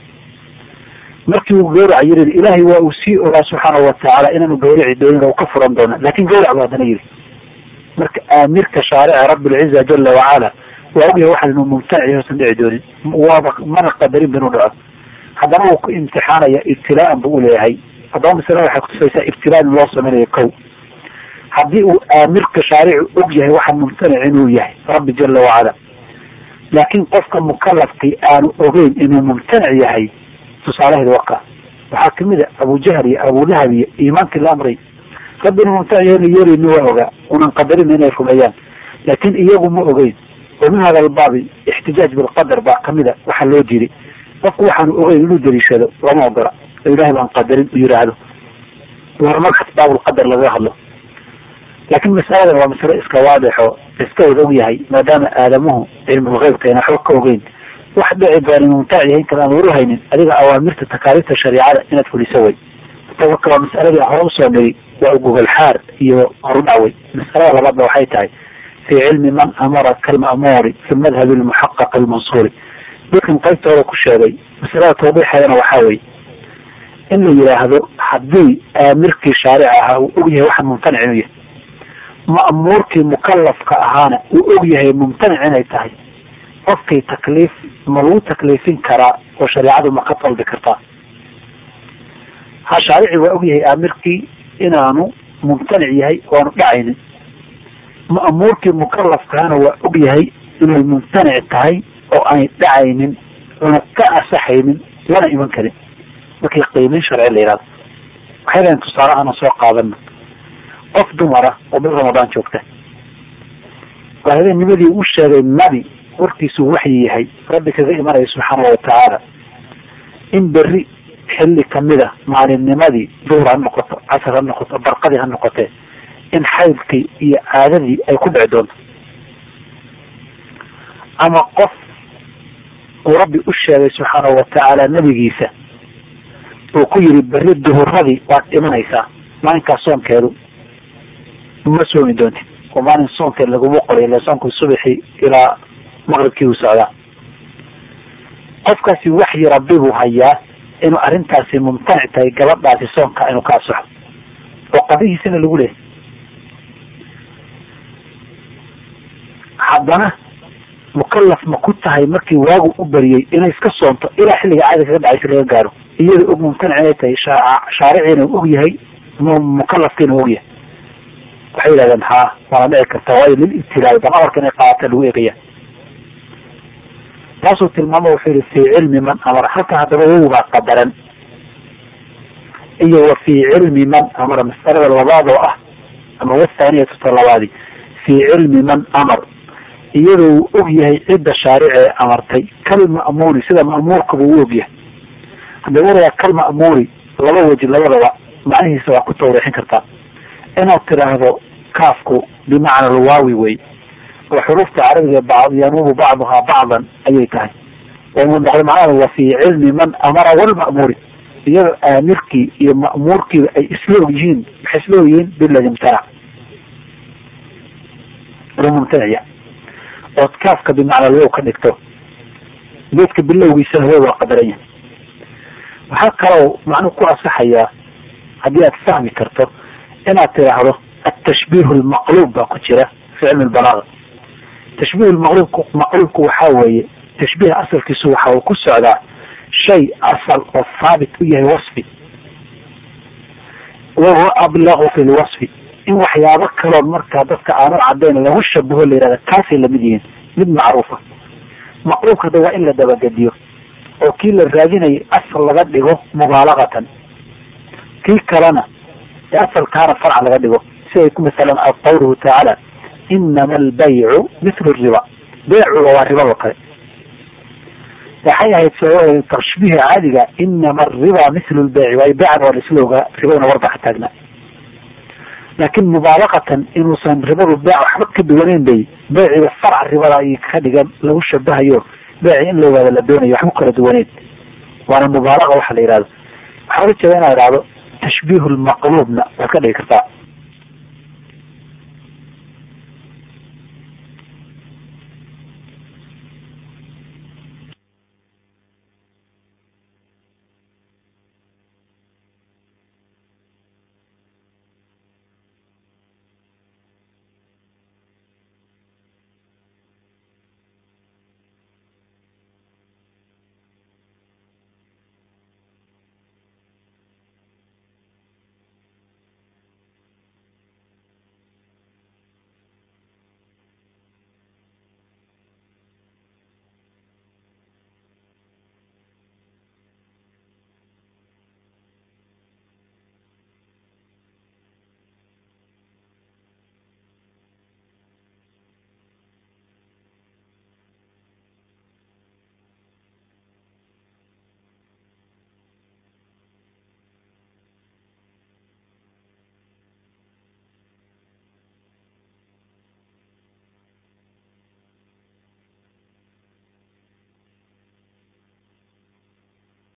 markii uu gawrac yiri ilaahay waa uu sii ogaa subxaanahu watacaala inaanu gawraci doonin oo ka furan doona laakin gawrac bu haddana yiri marka aamirka shaarica rablciza jala wacala waa ogyahay waxaan inuu mumtanic hoosan dhici doonin waaba mana qadarin ba inuu dhaco haddana wuu ku imtixaanaya ibtilaaan buu uleeyahay haddaba masalada waxay kutusaysaa ibtilaa in loo samaynayo kow haddii uu aamirka shaaricu og yahay waxaan mumtanic inuu yahay rabbi jala wacala laakin qofka mukalafkii aanu ogeyn inuu mumtanic yahay tusaalaheeda waka waxaa kamid a abujahl iyo abulahab iyo iimaankii la amray rabbi inuu mumtanic yahay inu yeelayni waa ogaa unan qadarin inay rumeeyaan laakin iyagu ma ogeyn oo min hada albaabi ixtijaaj bilqadar baa kamida waxaa loo diiday qofku waxaanu ogeyn inuu daliishado lama ogola oo ilahay baan qadarin u yiraahdo war markaas baabulqadar lagaga hadlo laakin masaladan waa masale iska waadixo iska wada og yahay maadaama aadamuhu cilmulgeybka ayna waxba ka ogeyn wax dhici doona mumtanic yahay inkan aan waruhaynin adiga awaamirta takaaliifta shariicada inaad fuliso way marka waa masaladii hore usoo niri waa ugogolxaar iyo horudhacwey masalada labaadba waxay tahay fi cilmi man amara kalma'muuri fi madhabi almuxaqaq almansuuri dadkan qaybtooda ku sheegay masalada tawdiixeedana waxaa weye in la yidhaahdo haddii aamirkii shaaric ahaa uu og yahay waxaan mumtanic inuu yahay ma'muurkii mukalafka ahaana uu og yahay mumtanic inay tahay qofkii takliif ma lagu takliifin karaa oo shareecadu ma ka dalbi kartaa ha shaarici waa og yahay aamirkii inaanu mumtanic yahay oo aanu dhacaynin ma'muurkii mukalafkaana waa og yahay inay mumtanic tahay oo aanay dhacaynin oona ka asaxaynin lana iman karin markii qiimeyn sharci la yihahdo waxay leeyiin tusaale aana soo qaadana qof dumara oo bil ramadaan joogta waa habeennimadii u sheegay nabi warkiisuu waxyi yahay rabbi kaga imanaya subxaanahu watacaala in berri xilli kamida maalinnimadii duhur ha noqoto casar ha noqoto barqadii ha noqotee in xaydkii iyo caadadii ay ku dhici doonto ama qof uu rabbi u sheegay subxaanahu watacaala nabigiisa uu ku yiri berri duhuradii waad dhimanaysaa maalinkaas soonkeedu ma soomi doonti oo maalin soonkeed laguma qoray ila soonku subaxii ilaa maqribkii uu socdaa qofkaasi waxyi rabbi buu hayaa inuu arrintaasi mumtanic tahay gabadhaasi soonka inuu ka asaxo oo qadihiisina lagu leehay haddana mukalaf ma ku tahay markii waagu u bariyey inay iska soonto ilaa xilliga caada kaga dhacaysa laga gaaro iyada og mumtanic inay tahay shaariciina u og yahay mukalafkiina u og yahay waxay yidhahdeen haa waana dhici karta waayo lil ibtilaa'i bal amarka inay qaadata lagu eegaya taasuu tilmaamo wuxuu yihi fii cilmi man amara. halkan haddaba wowgaa qadaran iyo wa fii cilmi man amara masalada labaad oo ah ama wathaaniyatu ta labaadi fii cilmi man amar, iyadoo uu og yahay cidda shaarici ee amartay kalma'muuri sida ma'muurkaba u og yahay. hadda warayaa kalma'muuri laba waji labadaba macnihiisa waa ku tawriixin kartaa. inaad tiraahdo kaafku bimacna alwaawi wey oo xuruufta carabiga yanuubu bacduhaa bacdan ayay tahay oo noqday macnaha wa fii cilmi man amara walma'muuri, iyadoo aamirkii iyo ma'muurkiiba ay isla og yihiin. maxay isla og yihiin biladi mumtanac mumtanaciya ood kaafka bimacna alwow ka dhigto beedka bilowgiisana wow waa qadaran yahay. waxaa kaloo macnuu ku asaxayaa haddii aad fahmi karto inaad tiraahdo atashbiih lmaqluub baa ku jira fi cilmi lbalaaga. tashbiih lmaqluub maqluubku waxaa weeye tashbiih asalkiisu waxa uu ku socdaa shay asal oo haabit u yahay wasfi, wahuwa ablagu fi lwasfi. in waxyaabo kaloon markaa dadka aanu cadayn lagu shabaho la yihahda kaasay lamid yihiin, mid macruufa. maqluubka da waa in la dabagediyo oo kii la raadinayay asal laga dhigo mubaalagatan, kii kalena asalkaana farc laga dhigo. siday ku masalan qawluhu tacaala inama albaycu mithlu riba, beycuga waa ribado kale. waxay ahayd tashbiiha caadiga inama ariba mithlu lbeyci, waayo beycan waa laisla ogaa, ribadana warba ka taagnaa. laakin mubaalaqatan inuusan ribadu beyc waxba ka duwaneyn bay beyciga farca ribada ay ka dhigan lagu shabahayo beyci in la ogaado la doonayo waxba kala duwaneyn, waana mubaalaqa waxa la yihahdo. waxaa la jeeda inaad idhahdo tashbiih lmaqluubna waad ka dhigi kartaa